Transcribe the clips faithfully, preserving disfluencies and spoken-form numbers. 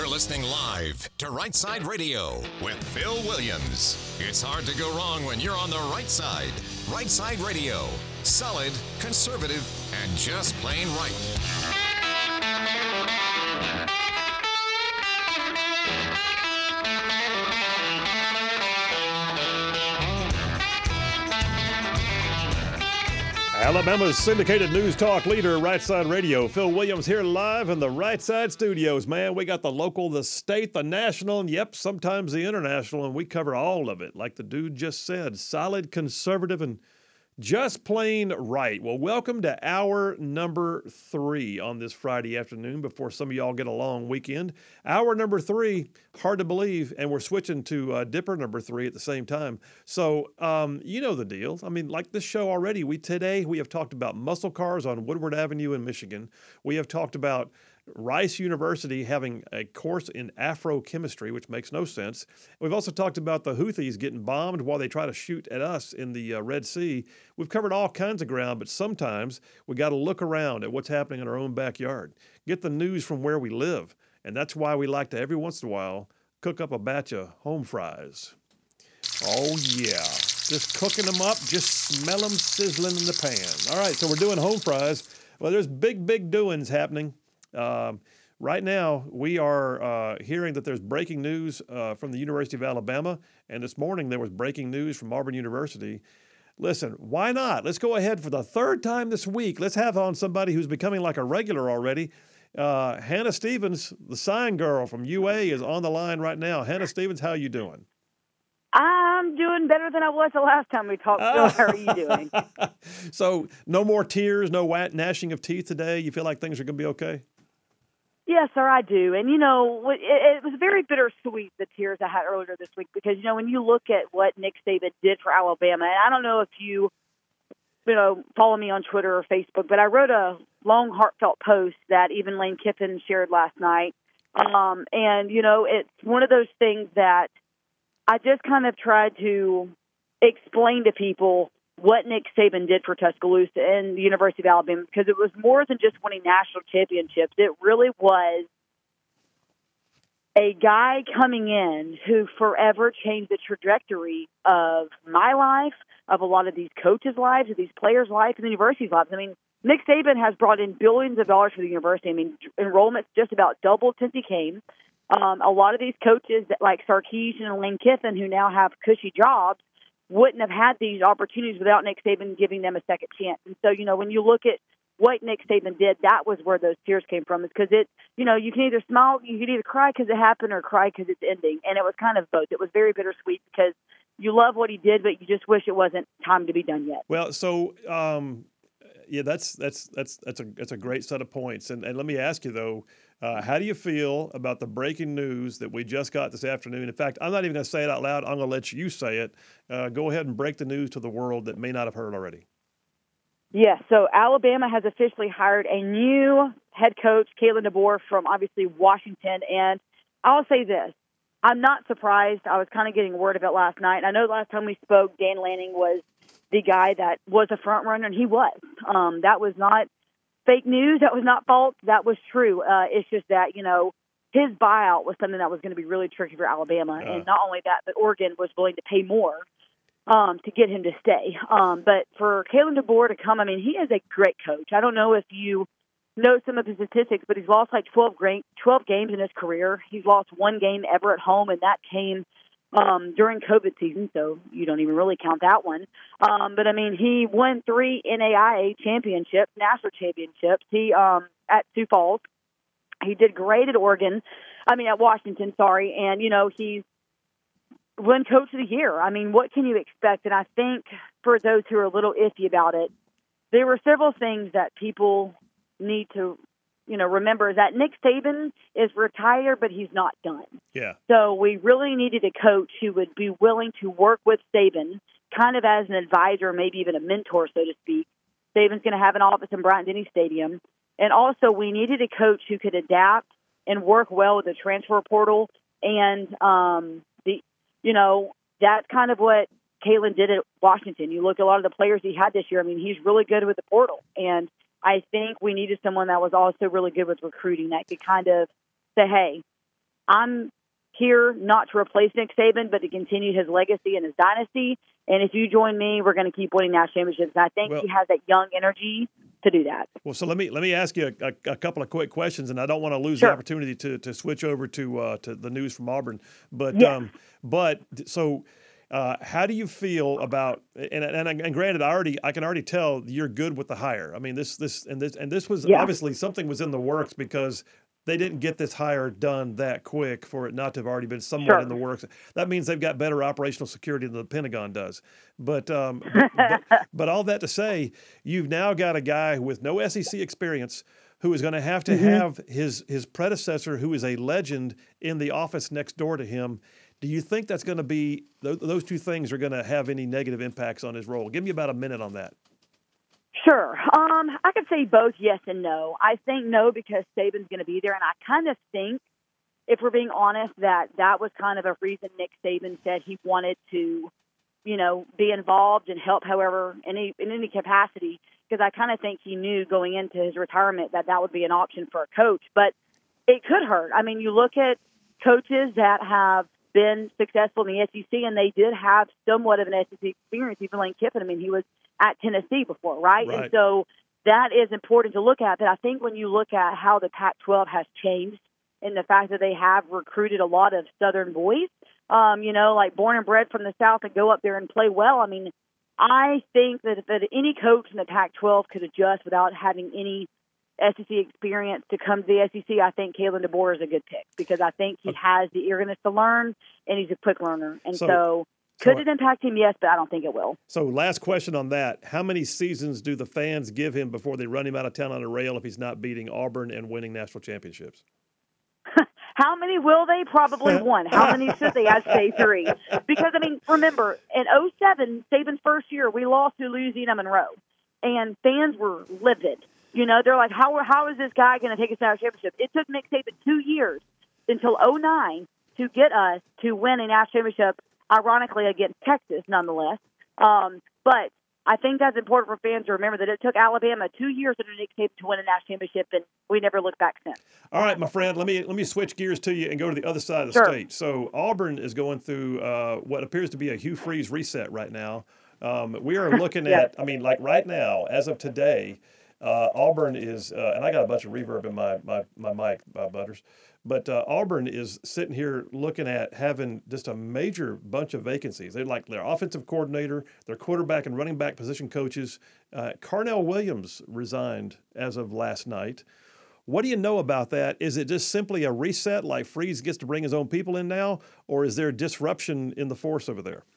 You're listening live to Right Side Radio with Phil Williams. It's hard to go wrong when you're on the right side. Right Side Radio. Solid, conservative, and just plain right. Alabama's syndicated news talk leader, Right Side Radio. Phil Williams here live in the Right Side studios. Man, we got the local, the state, the national, and yep, sometimes the international, and we cover all of it. Like the dude just said, solid, conservative, and just plain right. Well, welcome to hour number three on this Friday afternoon before some of y'all get a long weekend. Hour number three, hard to believe, and we're switching to uh, Dipper number three at the same time. So, um, you know the deal. I mean, like this show already, we today we have talked about muscle cars on Woodward Avenue in Michigan. We have talked about Rice University having a course in Afrochemistry, which makes no sense. We've also talked about the Houthis getting bombed while they try to shoot at us in the uh, Red Sea. We've covered all kinds of ground, but sometimes we got to look around at what's happening in our own backyard, get the news from where we live. And that's why we like to, every once in a while, cook up a batch of home fries. Oh, yeah. Just cooking them up, just smell them sizzling in the pan. All right, so we're doing home fries. Well, there's big, big doings happening. Um, right now, we are uh, hearing that there's breaking news uh, from the University of Alabama, and this morning there was breaking news from Auburn University. Listen, why not? Let's go ahead for the third time this week. Let's have on somebody who's becoming like a regular already. Uh, Hannah Stevens, the sign girl from U A, is on the line right now. Hannah Stevens, how you doing? I'm doing better than I was the last time we talked. Phil, how are you doing? So no more tears, no gnashing of teeth today? You feel like things are going to be okay? Yes, sir, I do. And, you know, it, it was very bittersweet, the tears I had earlier this week, because, you know, when you look at what Nick Saban did for Alabama, and I don't know if you, you know, follow me on Twitter or Facebook, but I wrote a long, heartfelt post that even Lane Kiffin shared last night. Um, and, you know, it's one of those things that I just kind of tried to explain to people what Nick Saban did for Tuscaloosa and the University of Alabama, because it was more than just winning national championships. It really was a guy coming in who forever changed the trajectory of my life, of a lot of these coaches' lives, of these players' lives, and the university's lives. I mean, Nick Saban has brought in billions of dollars for the university. I mean, enrollment's just about doubled since he came. Um, a lot of these coaches, like Sarkisian and Lane Kiffin, who now have cushy jobs, wouldn't have had these opportunities without Nick Saban giving them a second chance. And so, you know, when you look at what Nick Saban did, that was where those tears came from. Is because it, you know, you can either smile, you can either cry because it happened or cry because it's ending. And it was kind of both. It was very bittersweet because you love what he did, but you just wish it wasn't time to be done yet. Well, so, um, yeah, that's that's that's that's a that's a great set of points. And and let me ask you though, uh, how do you feel about the breaking news that we just got this afternoon? In fact, I'm not even going to say it out loud. I'm going to let you say it. Uh, go ahead and break the news to the world that may not have heard already. Yes. Yeah, so Alabama has officially hired a new head coach, Kalen DeBoer, from obviously Washington. And I'll say this: I'm not surprised. I was kind of getting word of it last night. I know last time we spoke, Dan Lanning was the guy that was a front runner, and he was. Um, that was not fake news. That was not false. That was true. Uh, it's just that, you know, his buyout was something that was going to be really tricky for Alabama. Uh. And not only that, but Oregon was willing to pay more um, to get him to stay. Um, but for Kalen DeBoer to come, I mean, he is a great coach. I don't know if you know some of his statistics, but he's lost like twelve, great, twelve games in his career. He's lost one game ever at home, and that came Um, during COVID season, so you don't even really count that one. Um, but, I mean, he won three N A I A championships, national championships. He um, at Sioux Falls. He did great at Oregon. I mean, at Washington, sorry. And, you know, he's won Coach of the Year. I mean, what can you expect? And I think for those who are a little iffy about it, there were several things that people need to you know, remember that Nick Saban is retired, but he's not done. Yeah. So we really needed a coach who would be willing to work with Saban, kind of as an advisor, maybe even a mentor, so to speak. Saban's going to have an office in Bryant-Denny Stadium. And also we needed a coach who could adapt and work well with the transfer portal. And, um, the, you know, that's kind of what Kalen did at Washington. You look at a lot of the players he had this year. I mean, he's really good with the portal. And I think we needed someone that was also really good with recruiting that could kind of say, hey, I'm here not to replace Nick Saban, but to continue his legacy and his dynasty. And if you join me, we're going to keep winning national championships. And I think Well, he has that young energy to do that. Well, so let me let me ask you a, a, a couple of quick questions, and I don't want to lose Sure. the opportunity to to switch over to uh, to the news from Auburn. But Yes. um, but so. Uh, how do you feel about and, and and granted, I already I can already tell you're good with the hire. I mean, this this and this and this was Yeah. obviously something was in the works because they didn't get this hire done that quick for it not to have already been somewhat Sure. in the works. That means they've got better operational security than the Pentagon does. But um, but, but, but all that to say, you've now got a guy with no S E C experience who is going to have to Mm-hmm. have his his predecessor, who is a legend in the office next door to him. Do you think that's going to be th- those two things are going to have any negative impacts on his role? Give me about a minute on that. Sure. Um, I could say both yes and no. I think no because Saban's going to be there, and I kind of think, if we're being honest, that that was kind of a reason Nick Saban said he wanted to, you know, be involved and help, however, any in any capacity. Because I kind of think he knew going into his retirement that that would be an option for a coach, but it could hurt. I mean, you look at coaches that have been successful in the S E C, and they did have somewhat of an S E C experience. Even Lane Kiffin, I mean, he was at Tennessee before, right? Right. And so that is important to look at. But I think when you look at how the Pac twelve has changed and the fact that they have recruited a lot of Southern boys, um, you know, like born and bred from the South and go up there and play well, I mean, I think that, that any coach in the Pac twelve could adjust without having any S E C experience to come to the S E C. I think Kalen DeBoer is a good pick because I think he has the eagerness to learn and he's a quick learner. And So- so, could so- it impact him? Yes, but I don't think it will. So, last question on that: how many seasons do the fans give him before they run him out of town on a rail if he's not beating Auburn and winning national championships? How many will they? Probably one. How many should they? I'd say three. Because, I mean, remember, in oh seven, Saban's first year, we lost to Louisiana Monroe, and fans were livid. You know, they're like, how how is this guy going to take us to our championship? It took Nick Saban two years until oh nine to get us to win a national championship, ironically against Texas, nonetheless. Um, but I think that's important for fans to remember that it took Alabama two years under Nick Saban to win a national championship, and we never looked back since. All right, my friend, let me let me switch gears to you and go to the other side of the Sure. state. So Auburn is going through uh, what appears to be a Hugh Freeze reset right now. Um, we are looking Yes. at, I mean, like right now, as of today, uh, Auburn is, uh, and I got a bunch of reverb in my my my mic, uh, Butters, but uh, Auburn is sitting here looking at having just a major bunch of vacancies. They're like their offensive coordinator, their quarterback and running back position coaches. Uh, Carnell Williams resigned as of last night. What do you know about that? Is it just simply a reset, like Freeze gets to bring his own people in now, or is there disruption in the force over there?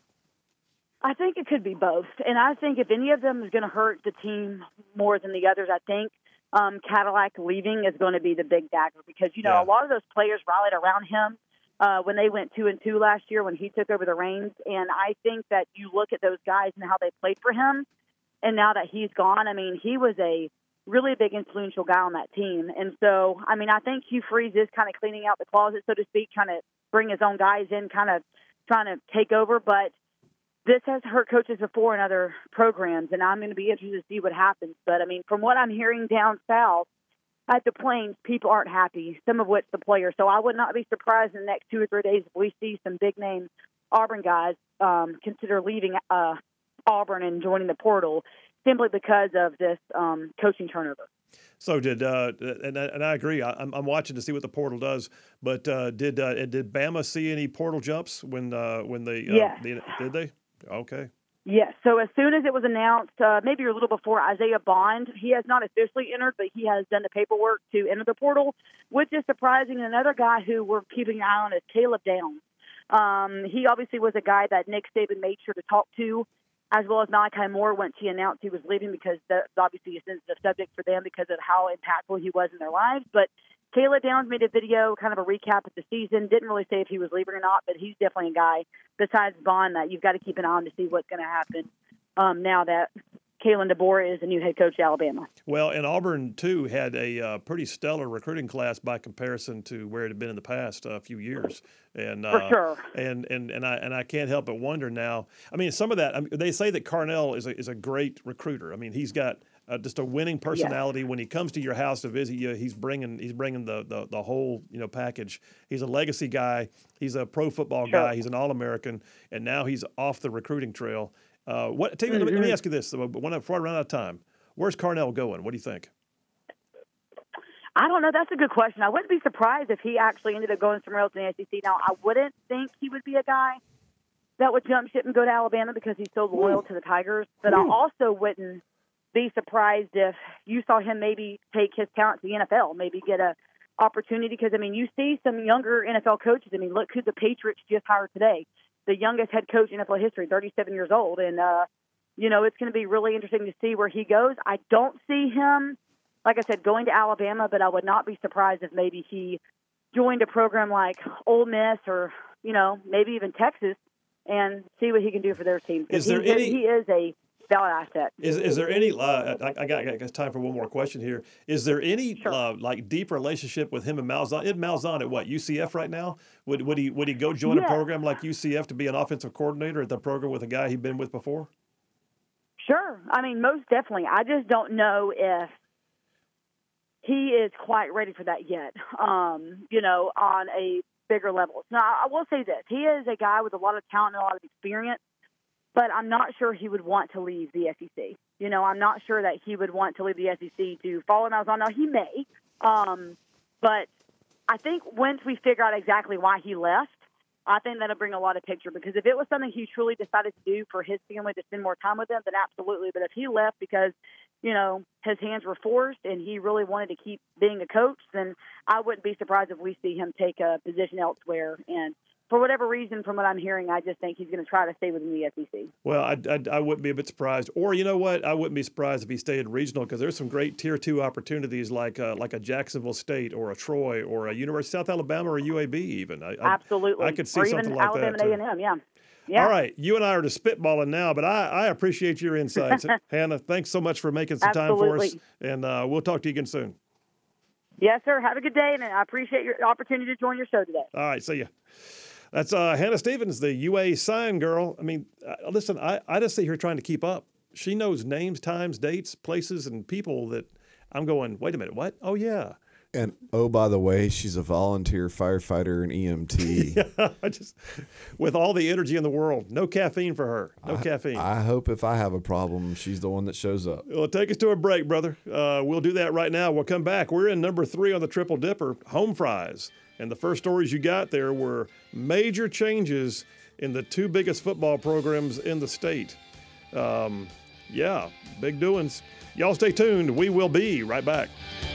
I think it could be both. And I think if any of them is going to hurt the team more than the others, I think um, Cadillac leaving is going to be the big dagger because, you know, Yeah. a lot of those players rallied around him uh, when they went two and two last year when he took over the reins. And I think that you look at those guys and how they played for him. And now that he's gone, I mean, he was a really big influential guy on that team. And so, I mean, I think Hugh Freeze is kind of cleaning out the closet, so to speak, trying to bring his own guys in, kind of trying to take over. But this has hurt coaches before in other programs, and I'm going to be interested to see what happens. But, I mean, from what I'm hearing down south at the Plains, people aren't happy, some of which the players. So I would not be surprised in the next two or three days if we see some big-name Auburn guys um, consider leaving uh, Auburn and joining the portal simply because of this um, coaching turnover. So did uh, and I- and I agree. I, I'm I'm watching to see what the portal does. But uh, did uh, did Bama see any portal jumps when uh, when they uh, Yes. the- did they? Okay. Yes. So as soon as it was announced, uh, maybe a little before, Isaiah Bond, he has not officially entered, but he has done the paperwork to enter the portal, which is surprising. And another guy who we're keeping an eye on is Caleb Downs. Um, he obviously was a guy that Nick Saban made sure to talk to, as well as Malachi Moore once he announced he was leaving, because that's obviously a sensitive subject for them because of how impactful he was in their lives. But Caleb Downs made a video, kind of a recap of the season. Didn't really say if he was leaving or not, but he's definitely a guy, besides Bond, that you've got to keep an eye on to see what's going to happen um, now that Kalen DeBoer is the new head coach at Alabama. Well, and Auburn, too, had a uh, pretty stellar recruiting class by comparison to where it had been in the past uh, few years. And For uh, sure. And, and and I and I can't help but wonder now. I mean, some of that. I mean, they say that Carnell is a, is a great recruiter. I mean, he's got uh, just a winning personality. When he comes to your house to visit you, he's bringing he's bringing the, the the whole you know package. He's a legacy guy. He's a pro football Sure. guy. He's an All-American, and now he's off the recruiting trail. Uh, what? Tell me, let, me, let me ask you this: when before I run out of time, where's Carnell going? What do you think? I don't know. That's a good question. I wouldn't be surprised if he actually ended up going somewhere else in the S E C. Now, I wouldn't think he would be a guy that would jump ship and go to Alabama because he's so loyal to the Tigers. But I also wouldn't be surprised if you saw him maybe take his talent to the N F L, maybe get a opportunity. Because, I mean, you see some younger N F L coaches. I mean, look who the Patriots just hired today. The youngest head coach in N F L history, thirty-seven years old. And, uh, you know, it's going to be really interesting to see where he goes. I don't see him, like I said, going to Alabama, but I would not be surprised if maybe he joined a program like Ole Miss or, you know, maybe even Texas and see what he can do for their team. Is there he, any? He is a valid asset. Is is there any? Uh, I, I got I got time for one more question here. Is there any Sure. uh, like deep relationship with him and Malzahn? Is Malzahn at what U C F right now? Would would he would he go join Yeah. a program like U C F to be an offensive coordinator at the program with a guy he'd been with before? Sure. I mean, most definitely. I just don't know if he is quite ready for that yet, um, you know, on a bigger level. Now, I will say this. He is a guy with a lot of talent and a lot of experience, but I'm not sure he would want to leave the S E C. You know, I'm not sure that he would want to leave the S E C to follow Malzahn. Now, he may, um, but I think once we figure out exactly why he left, I think that'll bring a lot of picture, because if it was something he truly decided to do for his family to spend more time with them, then absolutely. But if he left because, you know, his hands were forced and he really wanted to keep being a coach, then I wouldn't be surprised if we see him take a position elsewhere. And for whatever reason, from what I'm hearing, I just think he's going to try to stay within the S E C. Well, I, I, I wouldn't be a bit surprised. Or you know what? I wouldn't be surprised if he stayed regional, because there's some great tier two opportunities like uh, like a Jacksonville State or a Troy or a University of South Alabama or a U A B even. I, Absolutely. I, I could see or something even like Alabama that. and A and M, yeah. Yeah. All right, you and I are just spitballing now, but I, I appreciate your insights. Hannah, thanks so much for making some Absolutely. time for us, and uh, we'll talk to you again soon. Yes, sir. Have a good day, and I appreciate your opportunity to join your show today. All right, see ya. That's uh, Hannah Stevens, the U A sign girl. I mean, uh, listen, I, I just sit here trying to keep up. She knows names, times, dates, places, and people that I'm going, wait a minute, what? Oh, yeah. And oh, by the way, she's a volunteer firefighter and E M T. Yeah, I just with all the energy in the world, no caffeine for her. No I, caffeine. I hope if I have a problem, she's the one that shows up. Well, take us to a break, brother. Uh, we'll do that right now. We'll come back. We're in number three on the Triple Dipper, home fries. And the first stories you got there were major changes in the two biggest football programs in the state. Um, yeah, big doings. Y'all stay tuned. We will be right back.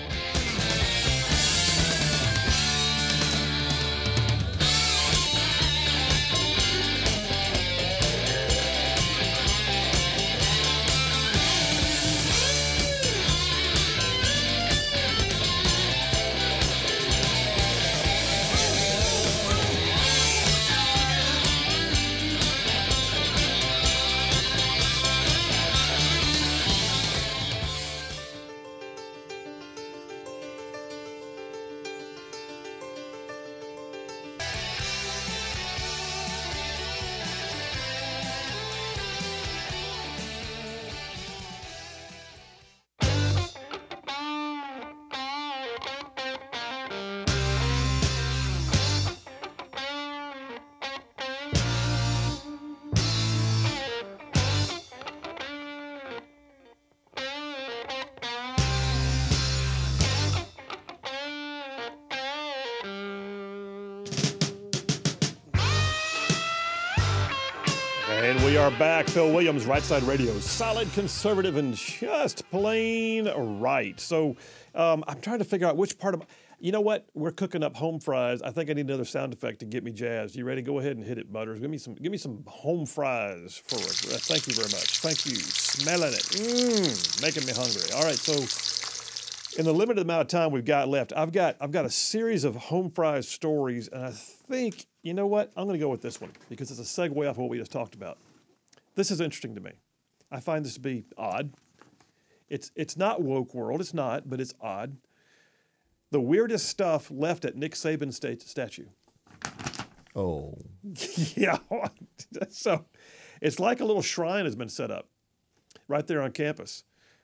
And we are back. Phil Williams, Right Side Radio. Solid, conservative, and just plain right. So um, I'm trying to figure out which part of... You know what? We're cooking up home fries. I think I need another sound effect to get me jazzed. You ready? Go ahead and hit it, Butters. Give me some Give me some home fries for us. Thank you very much. Thank you. Smelling it. Mmm. Making me hungry. All right, so... In the limited amount of time we've got left, I've got I've got a series of home fries stories, and I think, you know what? I'm going to go with this one because it's a segue off of what we just talked about. This is interesting to me. I find this to be odd. It's it's not woke world. It's not, but it's odd. The weirdest stuff left at Nick Saban's state statue. Oh. Yeah. So it's like a little shrine has been set up right there on campus.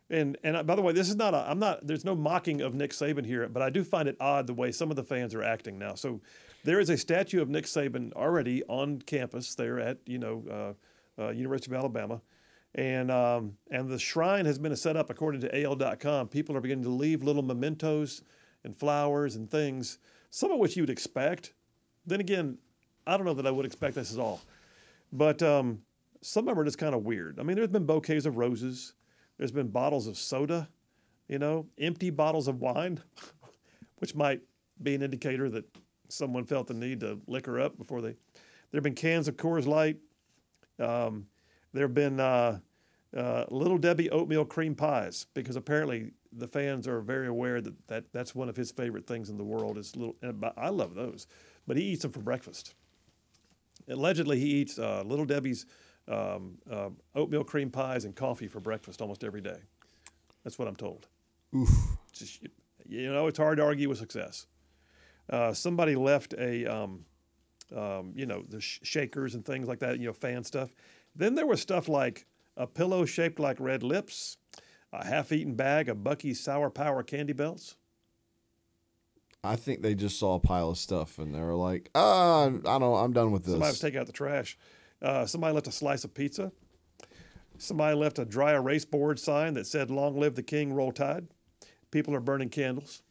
And and uh, by the way, this is not a. I'm not. There's no mocking of Nick Saban here, but I do find it odd the way some of the fans are acting now. So, there is a statue of Nick Saban already on campus there at you know uh, uh, University of Alabama, and um, and the shrine has been set up according to A L dot com. People are beginning to leave little mementos and flowers and things, some of which you would expect. Then again, I don't know that I would expect this at all, but um, some of them are just kind of weird. I mean, there's been bouquets of roses. There's been bottles of soda, you know, empty bottles of wine, which might be an indicator that someone felt the need to liquor up before they. There have been cans of Coors Light. Um, there have been uh, uh, Little Debbie oatmeal cream pies, because apparently the fans are very aware that, that that's one of his favorite things in the world is little. And I love those, but he eats them for breakfast. Allegedly, he eats uh, Little Debbie's Um, uh, oatmeal cream pies and coffee for breakfast almost every day. That's what I'm told. Oof. Just, you know, it's hard to argue with success. Uh, somebody left a, um, um, you know, the sh- shakers and things like that, you know, fan stuff. Then there was stuff like a pillow shaped like red lips, a half-eaten bag of Bucky's Sour Power candy belts. I think they just saw a pile of stuff and they were like, ah, I don't, I'm done with this. Somebody was taking out the trash. Uh, somebody left a slice of pizza. Somebody left a dry erase board sign that said, "Long live the king, roll tide." People are burning candles.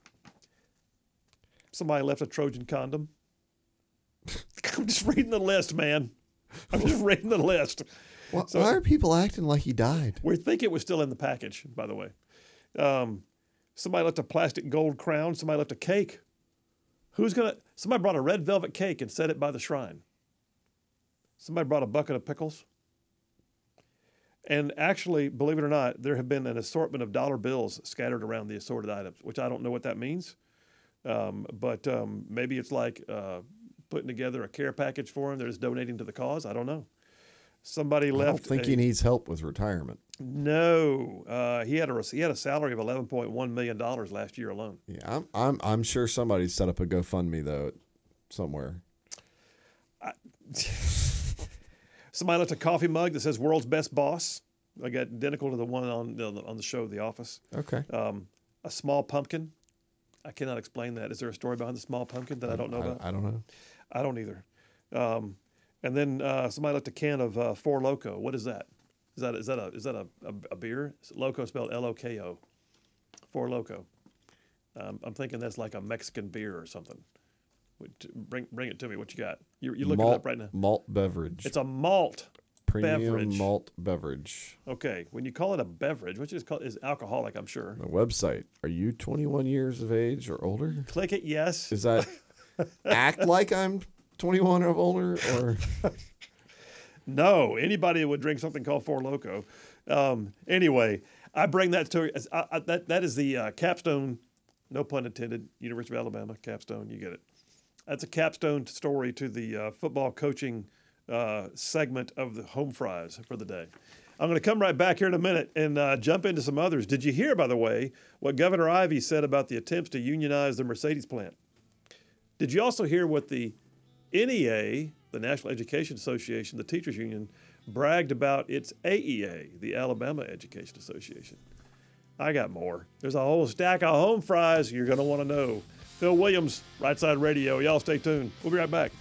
Somebody left a Trojan condom. I'm just reading the list, man. I'm just reading the list. Why, So- why are people acting like he died? We think it was still in the package, by the way. Um, somebody left a plastic gold crown. Somebody left a cake. Who's gonna? Somebody brought a red velvet cake and set it by the shrine. Somebody brought a bucket of pickles. And actually, believe it or not, there have been an assortment of dollar bills scattered around the assorted items, which I don't know what that means. Um, but um, maybe it's like uh, putting together a care package for him. They're just donating to the cause. I don't know. Somebody left. I don't think a, he needs help with retirement. No, uh, he had a he had a salary of eleven point one million dollars last year alone. Yeah, I'm, I'm, I'm sure somebody set up a GoFundMe though, somewhere. Somebody left a coffee mug that says "World's Best Boss." I got identical to the one on the, on the show, The Office. Okay. Um, a small pumpkin. I cannot explain that. Is there a story behind the small pumpkin that I don't know about? I, I don't know. I don't either. Um, and then uh, somebody left a can of uh, Four Loko. What is that? Is that is that a is that a, a, a beer? Loco spelled L O K O. Four Loko. Um, I'm thinking that's like a Mexican beer or something. Would- Bring bring it to me. What you got? You you looking it malt, up right now? Malt beverage. It's a malt Premium beverage. malt beverage. Okay, when you call it a beverage, which is called, is alcoholic, I'm sure. The website. Are you twenty-one years of age or older? Click it, yes. Is that act like I'm twenty-one or older, or No, anybody would drink something called Four Loko. Um, anyway, I bring that to as- I, I, that. That is the uh, capstone, no pun intended. University of Alabama capstone. You get it. That's a capstone story to the uh, football coaching uh, segment of the Home Fries for the day. I'm going to come right back here in a minute and uh, jump into some others. Did you hear, by the way, what Governor Ivey said about the attempts to unionize the Mercedes plant? Did you also hear what the N E A, the National Education Association, the teachers union, bragged about its A E A, the Alabama Education Association? I got more. There's a whole stack of Home Fries you're going to want to know. Phil Williams, Right Side Radio. Y'all stay tuned. We'll be right back.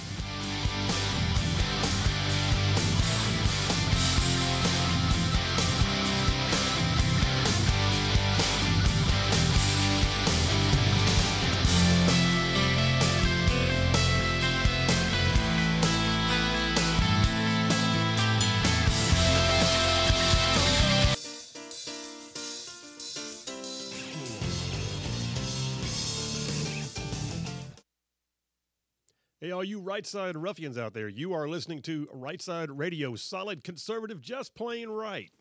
Hey, all you right side ruffians out there, you are listening to Right Side Radio, solid conservative, just plain right.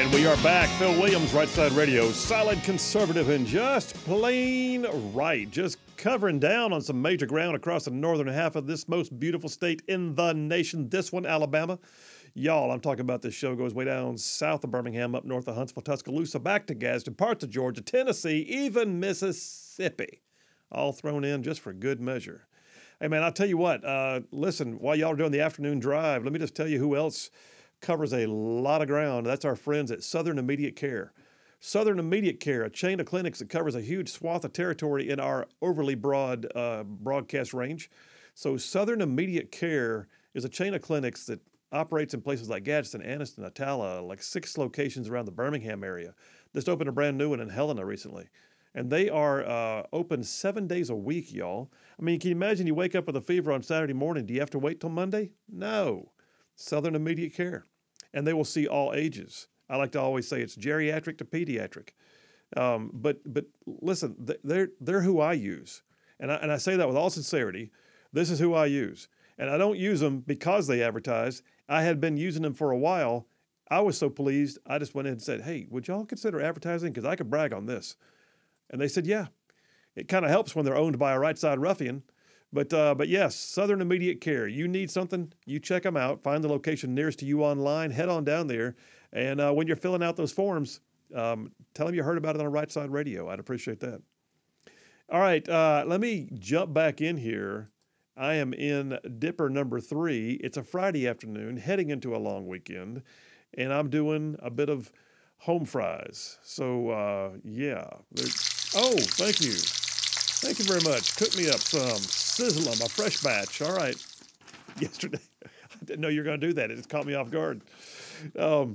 We are back. Phil Williams, Right Side Radio. Solid, conservative, and just plain right. Just covering down on some major ground across the northern half of this most beautiful state in the nation. This one, Alabama. Y'all, I'm talking about this show goes way down south of Birmingham, up north of Huntsville, Tuscaloosa, back to Gadsden, parts of Georgia, Tennessee, even Mississippi. All thrown in just for good measure. Hey, man, I'll tell you what. Uh, listen, while y'all are doing the afternoon drive, let me just tell you who else covers a lot of ground. That's our friends at Southern Immediate Care. Southern Immediate Care, a chain of clinics that covers a huge swath of territory in our overly broad uh, broadcast range. So Southern Immediate Care is a chain of clinics that operates in places like Gadsden, Anniston, Attala, like six locations around the Birmingham area. Just opened a brand new one in Helena recently. And they are uh, open seven days a week, y'all. I mean, can you imagine you wake up with a fever on Saturday morning? Do you have to wait till Monday? No. Southern Immediate Care. And they will see all ages. I like to always say it's geriatric to pediatric. Um, but but listen, they're they're who I use, and I and I say that with all sincerity. This is who I use, and I don't use them because they advertise. I had been using them for a while. I was so pleased, I just went in and said, "Hey, would y'all consider advertising? Because I could brag on this." And they said, "Yeah." It kind of helps when they're owned by a right side ruffian. But uh, but yes, Southern Immediate Care. You need something, you check them out. Find the location nearest to you online. Head on down there. And uh, when you're filling out those forms, um, tell them you heard about it on a Right Side Radio. I'd appreciate that. All right, uh, let me jump back in here. I am in Dipper number three. It's a Friday afternoon, heading into a long weekend. And I'm doing a bit of home fries. So, uh, yeah. There's, oh, thank you. Thank you very much. Cook me up some sizzle 'em, a fresh batch. All right. Yesterday, I didn't know you were going to do that. It just caught me off guard. Um,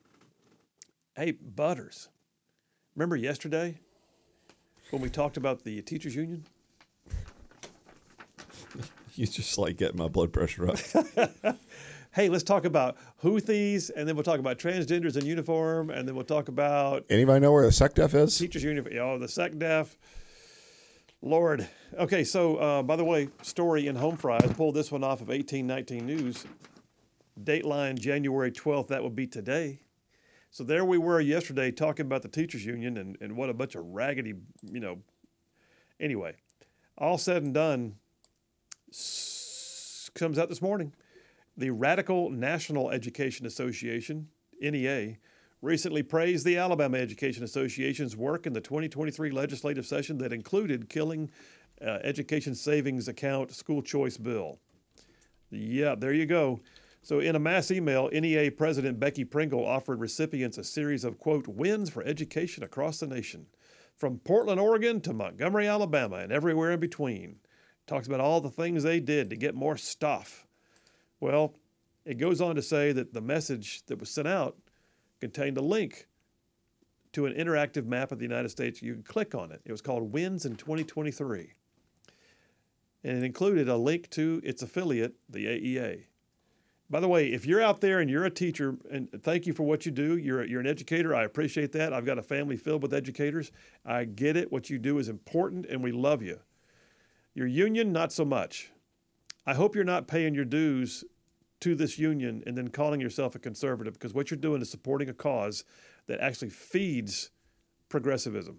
hey, Butters, remember yesterday when we talked about the teachers union? You just like getting my blood pressure up. Hey, let's talk about Houthis, and then we'll talk about transgenders in uniform, and then we'll talk about Anybody know where the SecDef is? teachers uniform. Oh, the SecDef. Lord. Okay, so uh, by the way, story in Home Fries, pulled this one off of eighteen nineteen News. Dateline January twelfth, that would be today. So there we were yesterday talking about the teachers union and, and what a bunch of raggedy, you know. Anyway, all said and done, s- comes out this morning. The Radical National Education Association, N E A, recently praised the Alabama Education Association's work in the twenty twenty-three legislative session that included killing uh, Education Savings Account school choice bill. Yeah, there you go. So in a mass email, N E A President Becky Pringle offered recipients a series of, quote, wins for education across the nation, from Portland, Oregon to Montgomery, Alabama, and everywhere in between. Talks about all the things they did to get more stuff. Well, it goes on to say that the message that was sent out contained a link to an interactive map of the United States. You could click on it. It was called Wins in twenty twenty-three. And it included a link to its affiliate, the A E A. By the way, if you're out there and you're a teacher, and thank you for what you do, you're, you're an educator, I appreciate that. I've got a family filled with educators. I get it. What you do is important, and we love you. Your union, not so much. I hope you're not paying your dues to this union and then calling yourself a conservative, because what you're doing is supporting a cause that actually feeds progressivism.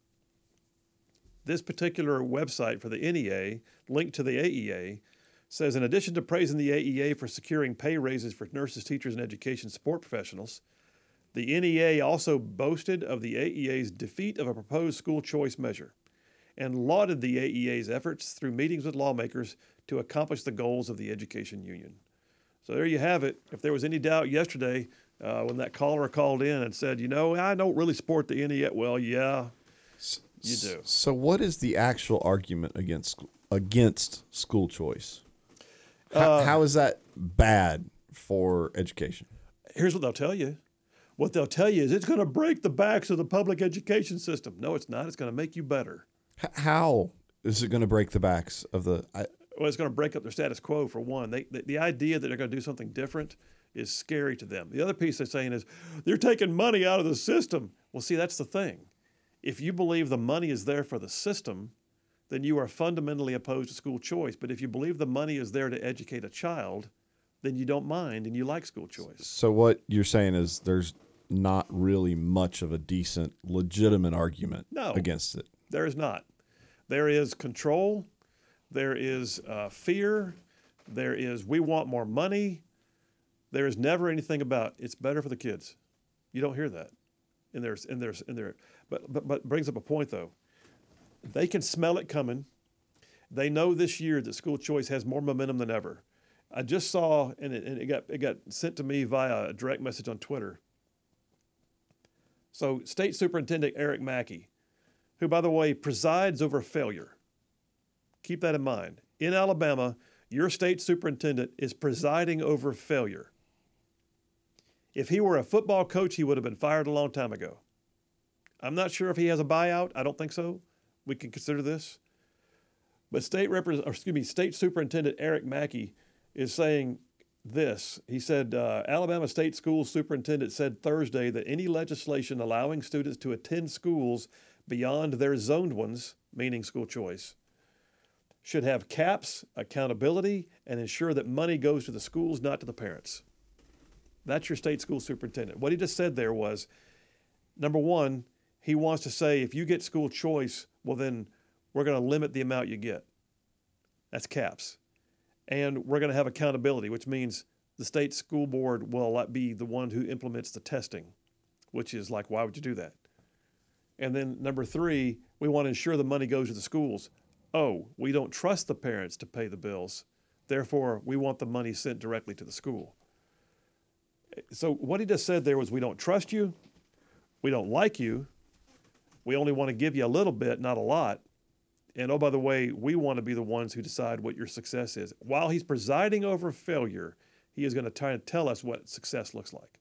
This particular website for the N E A, linked to the A E A, says in addition to praising the A E A for securing pay raises for nurses, teachers, and education support professionals, the N E A also boasted of the A E A's defeat of a proposed school choice measure and lauded the A E A's efforts through meetings with lawmakers to accomplish the goals of the education union. So there you have it. If there was any doubt yesterday uh, when that caller called in and said, you know, I don't really support the N E A, well, yeah, you do. So what is the actual argument against against school choice? How, Uh, how is that bad for education? Here's what they'll tell you. What they'll tell you is it's going to break the backs of the public education system. No, it's not. It's going to make you better. H- how is it going to break the backs of the? I, Well, it's going to break up their status quo, for one. They, the, the idea that they're going to do something different is scary to them. The other piece they're saying is they're taking money out of the system. Well, see, that's the thing. If you believe the money is there for the system, then you are fundamentally opposed to school choice. But if you believe the money is there to educate a child, then you don't mind and you like school choice. so what you're saying is there's not really much of a decent, legitimate argument No. against it. There is not. There is control. There is uh, fear. There is we want more money. There is never anything about it's better for the kids. You don't hear that in their in their in their. But but but brings up a point though. They can smell it coming. They know this year that school choice has more momentum than ever. I just saw, and it, and it got it got sent to me via a direct message on Twitter. So, State Superintendent Eric Mackey, who, by the way, presides over failure. Keep that in mind. In Alabama, your state superintendent is presiding over failure. If he were a football coach, he would have been fired a long time ago. I'm not sure if he has a buyout. I don't think so. We can consider this. But state represent, or excuse me, State Superintendent Eric Mackey is saying this. He said, uh, Alabama State School Superintendent said Thursday that any legislation allowing students to attend schools beyond their zoned ones, meaning school choice, should have caps, accountability, and ensure that money goes to the schools, not to the parents. That's your state school superintendent. What he just said there was, number one, he wants to say if you get school choice, well then we're going to limit the amount you get. That's caps. And we're going to have accountability, which means the state school board will be the one who implements the testing, which is like, why would you do that? And then number three, we want to ensure the money goes to the schools. Oh, we don't trust the parents to pay the bills. Therefore, we want the money sent directly to the school. So what he just said there was we don't trust you, we don't like you, we only want to give you a little bit, not a lot. And oh, by the way, we want to be the ones who decide what your success is. While he's presiding over failure, he is going to try and tell us what success looks like.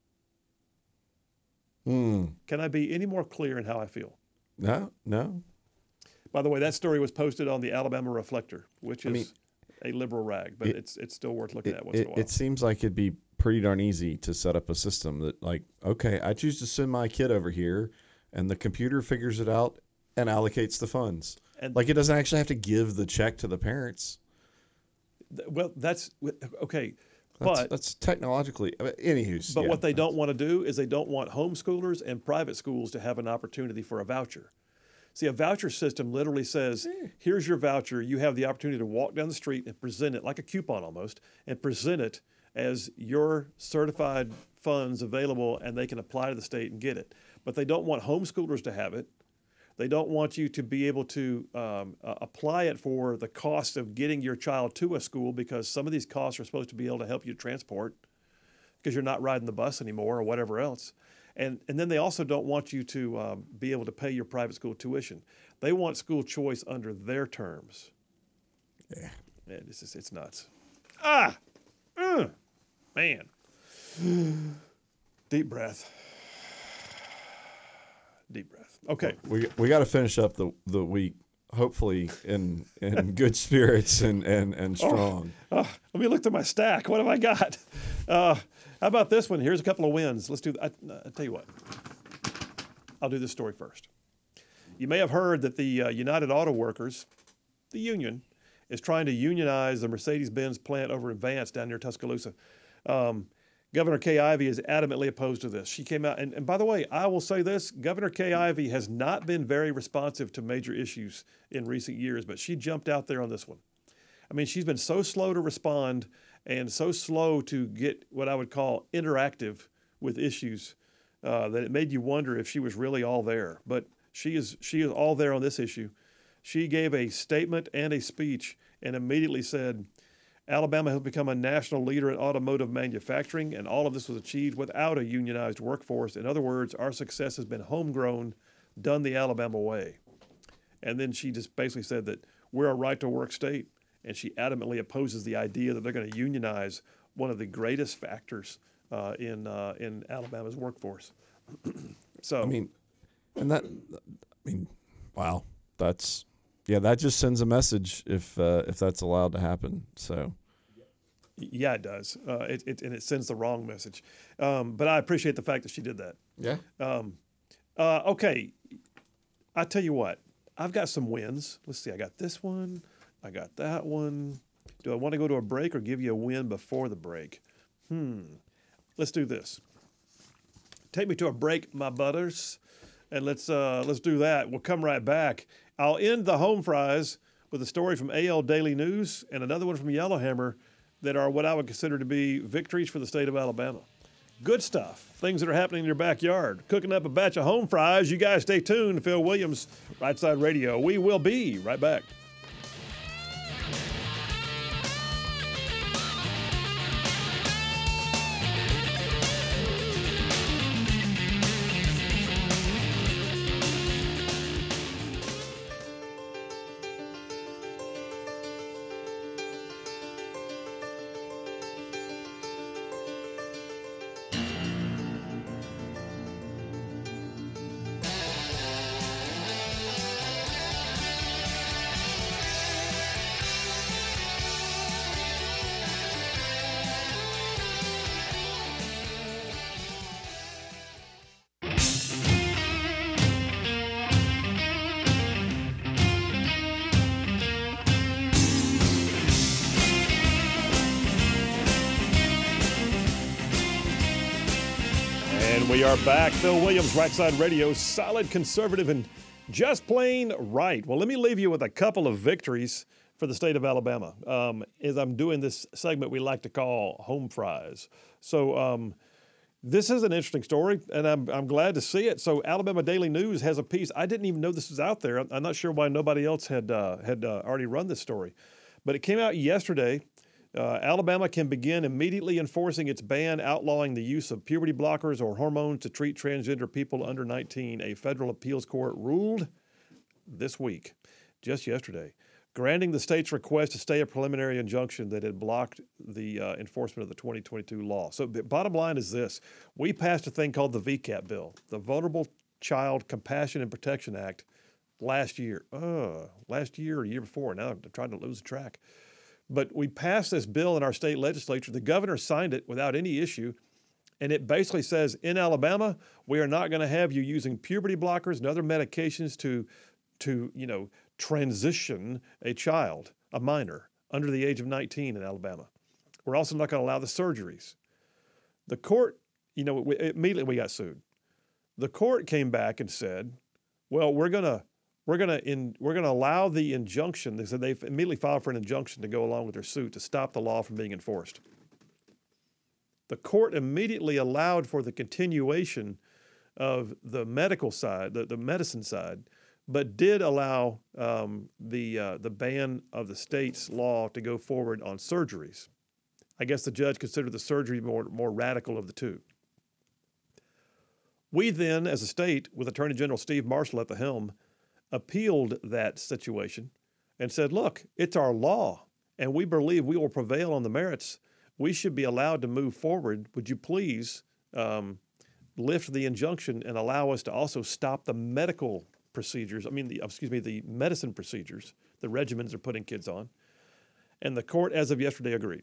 Hmm. Can I be any more clear in how I feel? No, no. By the way, that story was posted on the Alabama Reflector, which is I mean, a liberal rag, but it, it's it's still worth looking it, at once it, in a while. It seems like it'd be pretty darn easy to set up a system that, like, okay, I choose to send my kid over here, and the computer figures it out and allocates the funds. And like, it doesn't actually have to give the check to the parents. th- well, that's okay, That's, but that's technologically, I mean, anywho. but yeah, what they don't want to do is they don't want homeschoolers and private schools to have an opportunity for a voucher. See, a voucher system literally says, here's your voucher. You have the opportunity to walk down the street and present it like a coupon almost, and present it as your certified funds available, and they can apply to the state and get it. But they don't want homeschoolers to have it. They don't want you to be able to um, uh, apply it for the cost of getting your child to a school, because some of these costs are supposed to be able to help you transport because you're not riding the bus anymore or whatever else. And, and then they also don't want you to um, be able to pay your private school tuition. They want school choice under their terms. Yeah. Man, it's, just, it's nuts. Ah! Uh, man. Deep breath. Deep breath. Okay. We we got to finish up the, the week, hopefully in in good spirits and, and, and strong. Oh, oh, let me look through my stack. What have I got? Uh, how about this one? Here's a couple of wins. Let's do. I, I'll tell you what. I'll do this story first. You may have heard that the uh, United Auto Workers, the union, is trying to unionize the Mercedes-Benz plant over in Vance down near Tuscaloosa. Um, Governor Kay Ivey is adamantly opposed to this. She came out, and, and by the way, I will say this, Governor Kay Ivey has not been very responsive to major issues in recent years, but she jumped out there on this one. I mean, she's been so slow to respond and so slow to get what I would call interactive with issues uh, that it made you wonder if she was really all there. But she is she is all there on this issue. She gave a statement and a speech and immediately said, Alabama has become a national leader in automotive manufacturing, and all of this was achieved without a unionized workforce. In other words, our success has been homegrown, done the Alabama way. And then she just basically said that we're a right-to-work state, and she adamantly opposes the idea that they're going to unionize one of the greatest factors uh, in uh, in Alabama's workforce. So I mean, and that, I mean, wow, that's. Yeah, that just sends a message if uh, if that's allowed to happen. So, yeah, it does. Uh, it, it and it sends the wrong message. Um, but I appreciate the fact that she did that. yeah. Um, uh, okay, I tell you what, I've got some wins. Let's see. I got this one. I got that one. Do I want to go to a break or give you a win before the break? Hmm. Let's do this. take me to a break, my butters, and let's uh, let's do that. We'll come right back. I'll end the home fries with a story from A L Daily News and another one from Yellowhammer that are what I would consider to be victories for the state of Alabama. Good stuff. Things that are happening in your backyard. Cooking up a batch of home fries. You guys stay tuned. Phil Williams, Right Side Radio. We will be right back. We are back. Phil Williams, Right Side Radio, solid conservative and just plain right. Well, let me leave you with a couple of victories for the state of Alabama. Um, as I'm doing this segment we like to call Home Fries. So um, this is an interesting story, and I'm, I'm glad to see it. So Alabama Daily News has a piece. I didn't even know this was out there. I'm not sure why nobody else had, uh, had uh, already run this story. But it came out yesterday. Uh, Alabama can begin immediately enforcing its ban outlawing the use of puberty blockers or hormones to treat transgender people under nineteen. A federal appeals court ruled this week, just yesterday, granting the state's request to stay a preliminary injunction that had blocked the uh, enforcement of the twenty twenty-two law. So the bottom line is this. We passed a thing called the V CAP bill, the Vulnerable Child Compassion and Protection Act, last year. Uh, last year or year before. Now I'm trying to lose the track. But we passed this bill in our state legislature. The governor signed it without any issue. And it basically says, in Alabama, we are not going to have you using puberty blockers and other medications to, to, you know, transition a child, a minor, under the age of nineteen in Alabama. We're also not going to allow the surgeries. The court, you know, we, immediately we got sued. The court came back and said, well, we're going to We're gonna in we're gonna allow the injunction. They said they immediately filed for an injunction to go along with their suit to stop the law from being enforced. The court immediately allowed for the continuation of the medical side, the, the medicine side, but did allow um, the uh, the ban of the state's law to go forward on surgeries. I guess the judge considered the surgery more more radical of the two. We then, as a state, with Attorney General Steve Marshall at the helm, appealed that situation and said, look, it's our law, and we believe we will prevail on the merits. We should be allowed to move forward. Would you please um, lift the injunction and allow us to also stop the medical procedures, I mean, the, excuse me, the medicine procedures, the regimens they're putting kids on. And the court, as of yesterday, agreed.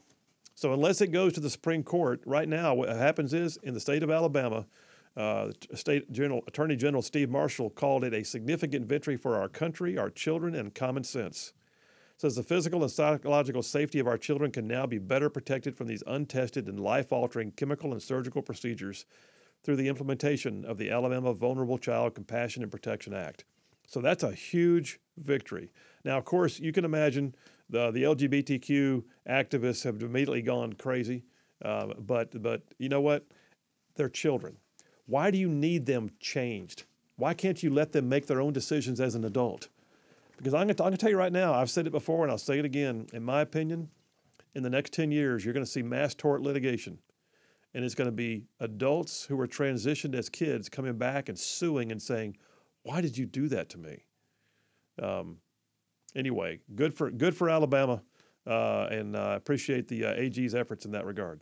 So unless it goes to the Supreme Court, right now what happens is, in the state of Alabama, Uh, State General, Attorney General Steve Marshall called it a significant victory for our country, our children, and common sense. Says the physical and psychological safety of our children can now be better protected from these untested and life-altering chemical and surgical procedures through the implementation of the Alabama Vulnerable Child Compassion and Protection Act. So that's a huge victory. Now, of course, you can imagine the, the L G B T Q activists have immediately gone crazy, uh, but but you know what? They're children. Why do you need them changed? Why can't you let them make their own decisions as an adult? Because I'm going to, I'm going to tell you right now, I've said it before and I'll say it again. In my opinion, in the next ten years, you're going to see mass tort litigation. And it's going to be adults who were transitioned as kids coming back and suing and saying, why did you do that to me? Um, anyway, good for good for Alabama, uh, and I uh, appreciate the uh, A G's efforts in that regard.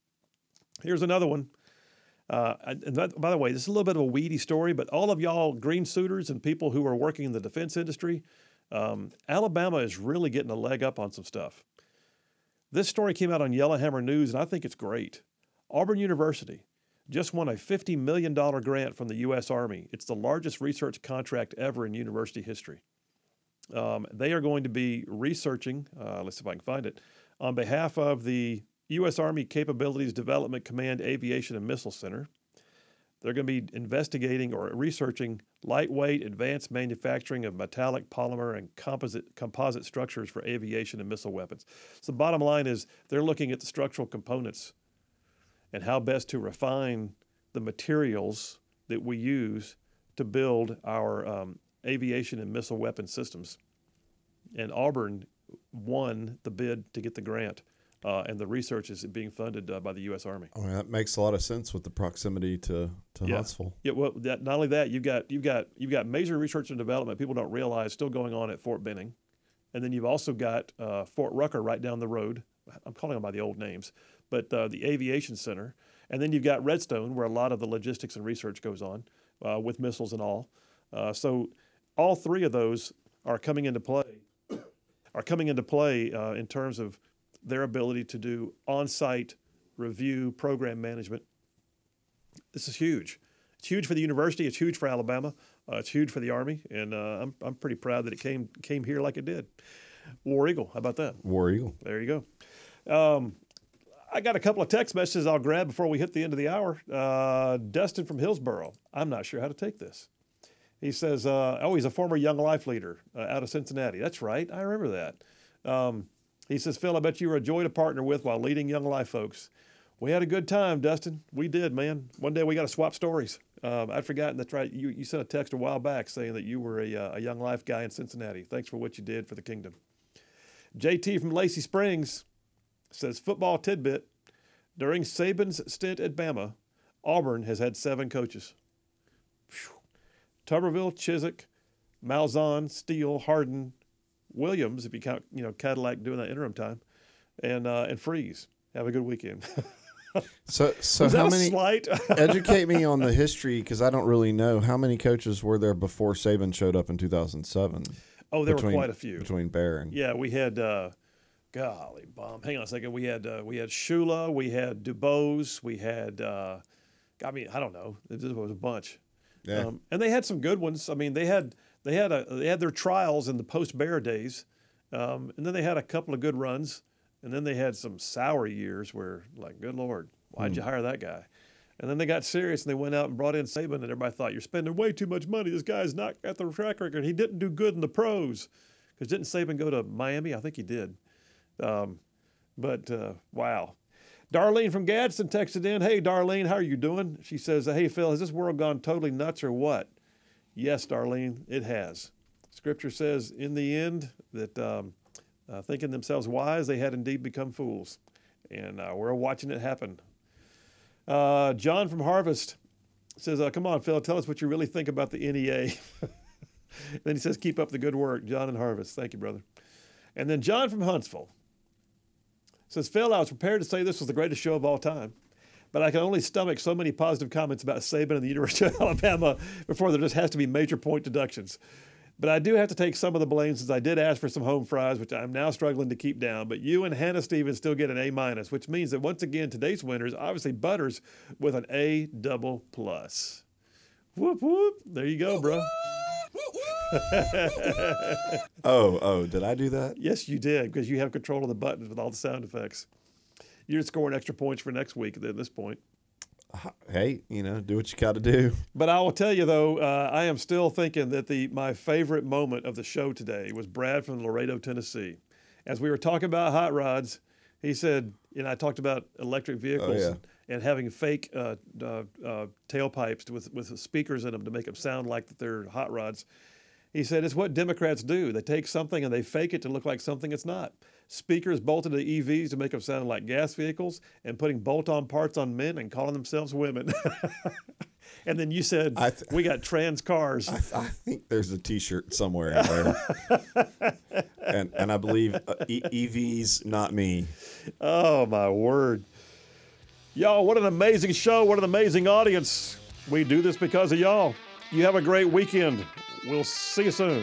Here's another one. Uh, and that, by the way, this is a little bit of a weedy story, but all of y'all green suitors and people who are working in the defense industry, um, Alabama is really getting a leg up on some stuff. This story came out on Yellowhammer News, and I think it's great. Auburn University just won a fifty million dollars grant from the U S Army. It's the largest research contract ever in university history. Um, they are going to be researching, uh, let's see if I can find it, on behalf of the U S Army Capabilities Development Command Aviation and Missile Center. They're going to be investigating or researching lightweight, advanced manufacturing of metallic, polymer, and composite composite structures for aviation and missile weapons. So the bottom line is they're looking at the structural components and how best to refine the materials that we use to build our um, aviation and missile weapon systems. And Auburn won the bid to get the grant. Uh, and the research is being funded uh, by the U S Army. I mean, that makes a lot of sense with the proximity to, to yeah. Huntsville. Yeah. Well, that, not only that, you've got you've got you've got major research and development people don't realize still going on at Fort Benning, and then you've also got uh, Fort Rucker right down the road. I'm calling them by the old names, but uh, the Aviation Center, and then you've got Redstone, where a lot of the logistics and research goes on uh, with missiles and all. Uh, so, all three of those are coming into play. Are coming into play uh, in terms of their ability to do on-site review, program management. This is huge. It's huge for the university. It's huge for Alabama. Uh, it's huge for the Army, and uh, I'm I'm pretty proud that it came came here like it did. War Eagle. How about that? War Eagle. There you go. Um, I got a couple of text messages I'll grab before we hit the end of the hour. Uh, Dustin from Hillsboro. I'm not sure how to take this. He says, uh, oh, he's a former Young Life leader uh, out of Cincinnati. That's right. I remember that. Um, He says, Phil, I bet you were a joy to partner with while leading Young Life folks. We had a good time, Dustin. We did, man. One day we got to swap stories. Um, I'd forgotten. That's right. You, you sent a text a while back saying that you were a, uh, a Young Life guy in Cincinnati. Thanks for what you did for the kingdom. J T from Lacey Springs says, football tidbit. During Saban's stint at Bama, Auburn has had seven coaches. Whew. Tuberville, Chiswick, Malzahn, Steele, Harden, Williams, if you count, you know, Cadillac doing that interim time, and uh, and Freeze. Have a good weekend. so, so Was how that a many? slight? Educate me on the history, because I don't really know how many coaches were there before Saban showed up in two thousand seven. Oh, there between, were quite a few between Bear and yeah. We had, uh, golly, bomb. Hang on a second. We had uh, we had Shula, we had Dubose, we had. Uh, I mean, I don't know. It was a bunch. Yeah. Um, and they had some good ones. I mean, they had. They had a they had their trials in the post-Bear days, um, and then they had a couple of good runs, and then they had some sour years where, like, good Lord, why'd mm. you hire that guy? And then they got serious and they went out and brought in Saban, and everybody thought, you're spending way too much money. This guy's not got the track record. He didn't do good in the pros. Because didn't Saban go to Miami? I think he did. Um, but uh, wow. Darlene from Gadsden texted in, hey, Darlene, how are you doing? She says, hey, Phil, has this world gone totally nuts or what? Yes, Darlene, it has. Scripture says in the end that um, uh, thinking themselves wise, they had indeed become fools. And uh, we're watching it happen. Uh, John from Harvest says, uh, come on, Phil, tell us what you really think about the N E A. Then he says, keep up the good work, John in Harvest. Thank you, brother. And then John from Huntsville says, Phil, I was prepared to say this was the greatest show of all time, but I can only stomach so many positive comments about Saban and the University of Alabama before there just has to be major point deductions. But I do have to take some of the blame since I did ask for some home fries, which I'm now struggling to keep down. But you and Hannah Stevens still get an A minus, which means that once again, today's winner is obviously Butters with an A double plus. Whoop, whoop. There you go, bro. oh, oh, did I do that? Yes, you did, because you have control of the buttons with all the sound effects. You're scoring extra points for next week at this point. Hey, you know, do what you got to do. But I will tell you, though, uh, I am still thinking that the my favorite moment of the show today was Brad from Laredo, Tennessee. As we were talking about hot rods, he said, and I talked about electric vehicles oh, yeah. and, and having fake uh, uh, uh, tailpipes with, with speakers in them to make them sound like that they're hot rods. He said, it's what Democrats do. They take something and they fake it to look like something it's not. Speakers bolted to E Vs to make them sound like gas vehicles and putting bolt-on parts on men and calling themselves women. And then you said, th- we got trans cars. I, th- I think there's a T-shirt somewhere in there. and and I believe uh, e- EVs, not me. Oh, my word. Y'all, what an amazing show. What an amazing audience. We do this because of y'all. You have a great weekend. We'll see you soon.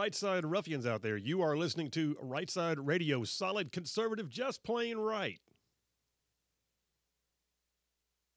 right side ruffians out there. You are listening to Right Side Radio, solid conservative, just plain right.